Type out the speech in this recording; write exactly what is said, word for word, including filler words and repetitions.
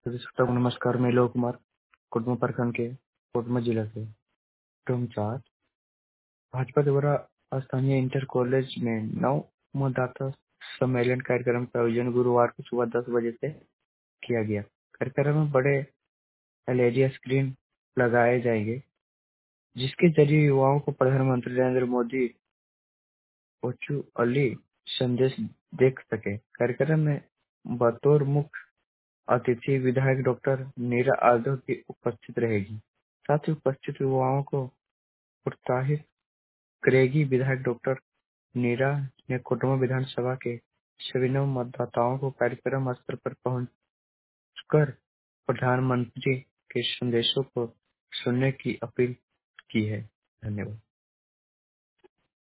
सभी श्रोताओं को नमस्कार। मैं लोक कुमार कोटमा प्रखंड के कोटमा जिला से टर्म चार भाजपा द्वारा स्थानीय इंटर कॉलेज में नव मतदाता सम्मेलन कार्यक्रम का आयोजन गुरुवार को सुबह दस बजे से किया गया। कार्यक्रम में बड़े एलईडी स्क्रीन लगाए जाएंगे, जिसके जरिए युवाओं को प्रधानमंत्री नरेंद्र मोदी वर्चुअली संदेश देख सके। कार्यक्रम में बतौर मुख्य अतिथि विधायक डॉक्टर नीरा यादव भी उपस्थित रहेगी। साथ ही उपस्थित युवाओं को प्रोत्साहित करेगी। विधायक डॉक्टर नीरा ने कोटमा विधानसभा के सभी नव मतदाताओं को कार्यक्रम स्थल पर पहुंचकर प्रधानमंत्री के संदेशों को सुनने की अपील की है। धन्यवाद।